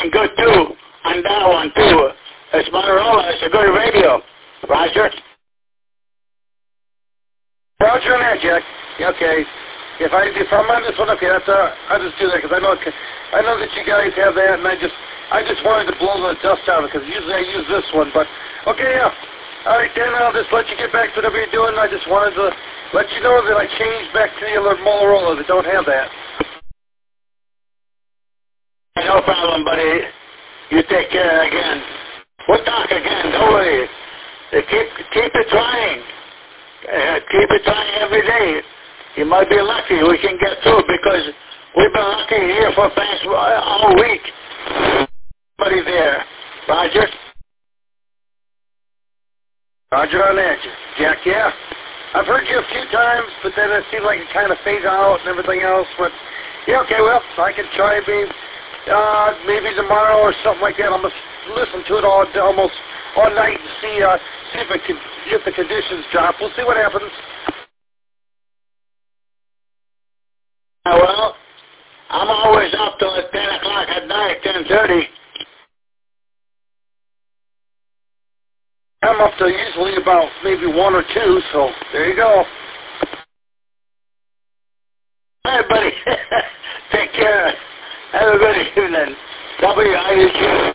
and good too. On that one too. It's Motorola. It's a good radio. Roger. Roger on that, Jack. Okay. If I'm on this one, okay, I'll just do that because I know that you guys have that, and I just wanted to blow the dust out of it because usually I use this one, but okay, yeah. All right, then I'll just let you get back to whatever you're doing. I just wanted to let you know that I changed back to the other Motorola that don't have that. No problem, buddy. You take care again. We'll talk again. Don't worry. Keep it trying. Keep it trying every day. You might be lucky we can get through because we've been lucky here for past all week. Somebody there. Roger? Roger on that, Jack, yeah. I've heard you a few times, but then it seems like it kind of fades out and everything else. But, yeah, okay, well, I can try maybe tomorrow or something like that. I'm going to listen to it almost all night and see if the conditions drop. We'll see what happens. Well, I'm always up till 10 o'clock at night, 10:30. I'm up to usually about maybe 1 or 2, so there you go. All right, buddy. Take care. Have a good evening. WIUQ.